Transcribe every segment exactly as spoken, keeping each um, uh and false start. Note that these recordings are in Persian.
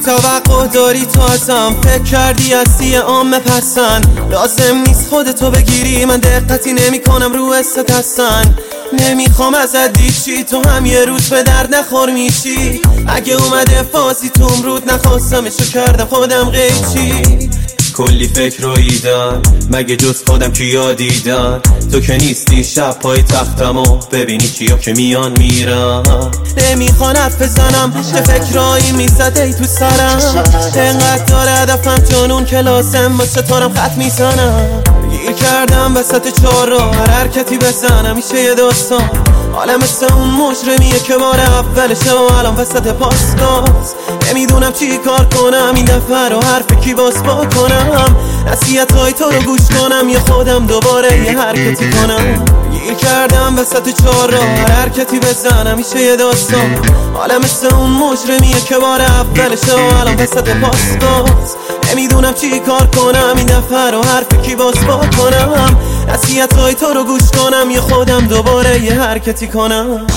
توقع داری تو ازم، فکر کردی هستی عام پسند. لازم نیست خودتو بگیری، من دقتی نمی کنم رو حست هستن. نمیخوام ازت دیچی، تو هم یه روز به درد نخور میشی. اگه اومده فازی تو امرود نخواستمشو کردم خودم قیچی. کلی فکر رو ایدن، مگه جز خودم کیا دیدن؟ تو که نیستی شب پای تختم و ببینی چیا که میان میرم. نمیخوان حرف بزنم چه فکرایی میزد ای تو سرم. انقدر داره هدفم جنون که لازم با ستارم خط میزنم. گیر کردم وسط چهار راه، هر حرکتی بزنم میشه یه داستان. حالا مثل اون مجرمیه که بار اولشه و الان وسط پاسگاز. نمیدونم چی کار کنم این دفعه رو، حرف کی باز با کنم. نصیحت های تو رو گوش کنم یا خودم دوباره یه حرکتی کنم. گیر کردم وسط چهار راه، هر حرکتی بزنم میشه یه داستان. حالا مثل اون مجرمیه که بار اولشه و الان وسط پاسگاز. نمیدونم چی کار کنم این دفعه رو، حرف کی باز با کنم. نصیحت های تو رو گوش کنم یا خودم دوباره یه حرکتی کنم.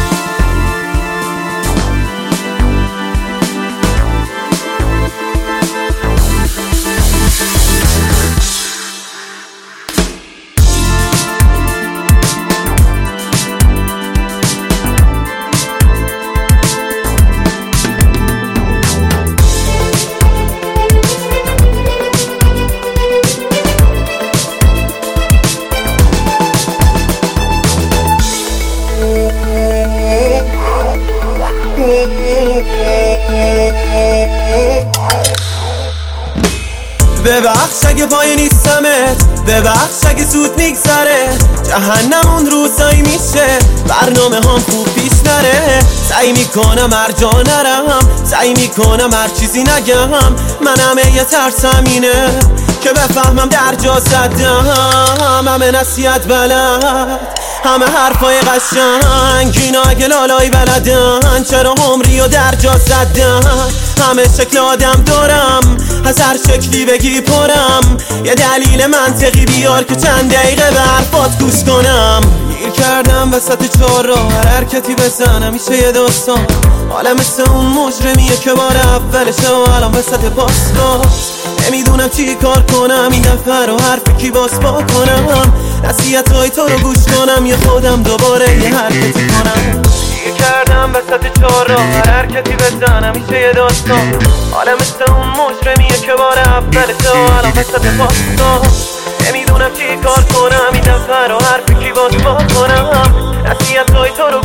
ببخش اگه پای نیستمت، ببخش اگه زود میگذره. جهنم اون روزایی میشه برنامه هم خوب پیش نره. سعی میکنم هر جا نرم، سعی میکنم هر چیزی نگم. من همه یه ترسم اینه که بفهمم در جا زدم. همه نصیحت بلد، همه حرفای قشنگ، اینا اگه لالایی بلدن چرا عمری و در جا زدن. همه شکل آدم دارم، از هر شکلی بگی پرم. یه دلیل منطقی بیار که چند دقیقه به حرفات گوش کنم. گیر کردم وسط چهار راه، هر حرکتی بزنم میشه یه داستان. حالا مثل اون مجرمیه که بار اولشه و الان وسط پاسگاز. نمیدونم چی کار کنم این دفعه رو، حرف کی باز با کنم. نصیحت های تو رو گوش کنم یا خودم دوباره یه حرکتی کنم. گیر کردم وسط چهار راه، هر حرکتی بزنم میشه یه داستان. حالا مثل اون مجرمیه که بار اولشه و الان وسط پاسگاز. نمیدونم چی کار کنم این دفعه رو، حرف کی باز با کنم. نصیحت های تو رو